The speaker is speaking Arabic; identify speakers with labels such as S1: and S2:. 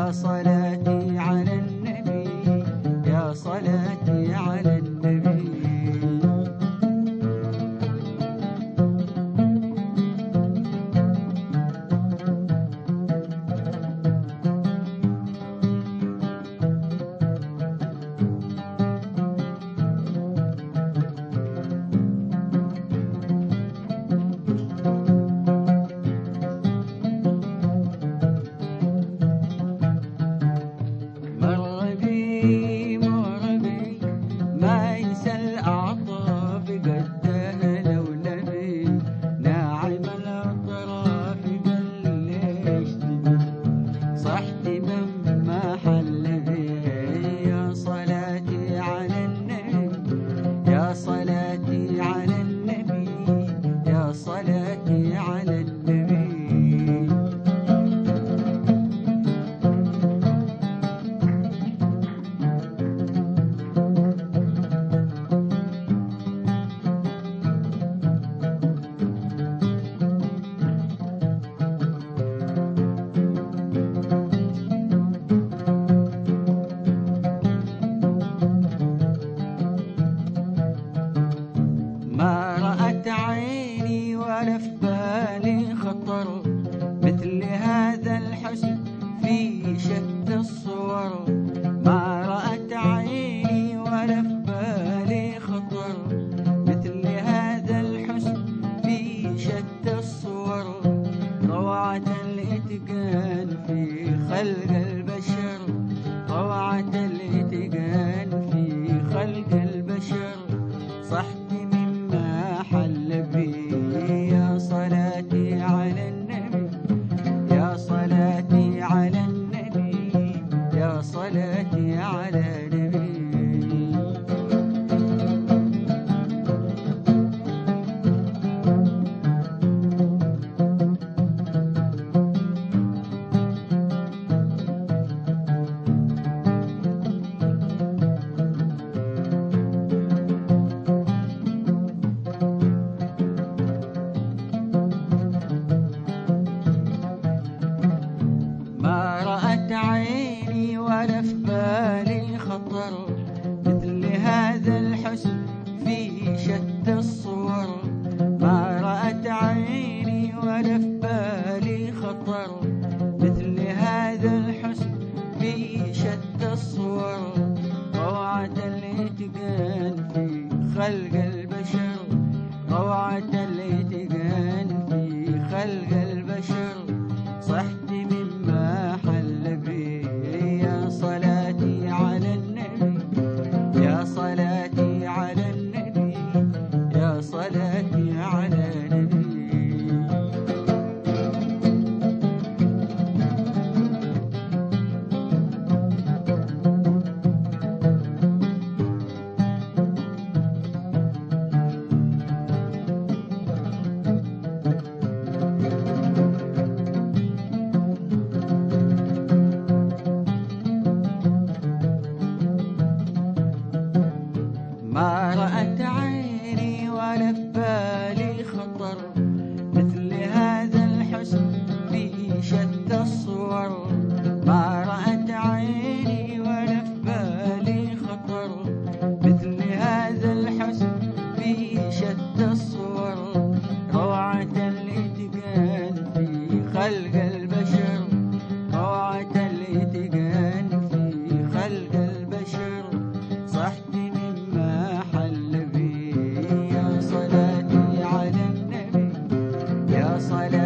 S1: يا صلاتي على النبي، يا صلاتي على النبي. مر بي ما ينسى الأعطاف قدها لو نبي، ناعم الأطراف قال ليش تبي، صحت مما حل بي. يا صلاتي على النبي، يا صلاتي على النبي، يا صلاتي على النبي. ما رأت عيني ولا في بالي خطر مثل هذا الحسن في شتى الصور. ما رأت عيني ولا في بالي خطر مثل هذا الحسن في شتى الصور. روعة الإتقان في خلق البشر، روعة الإتقان في خلق البشر. صحت مما حل بي. يا صلاتي على النبي، يا صلاتي على النبي، يا صلاتي على النبي. ما رأت عيني ولا في بالي خطر مثل هذا الحسن في شتى الصور. ما رأت عيني ولا في بالي خطر مثل هذا الحسن في شتى الصور. روعة الإتقان في خلق البشر، روعة الإتقان في خلق البشر. صحت مما حل. يا صلاتي على النبي، يا صلاتي على النبي، يا صلاتي على النبي. ما رأت عيني ولا في بالي خطر مثل هذا الحسن في شتى الصور. ما رأت عيني ولا في بالي خطر مثل هذا الحسن في شتى الصور. روعة الإتقان في خلق البشر، روعة الإتقان في خلق البشر. صحت مما حل بي. يا صلاتي على النبي، يا صلاتي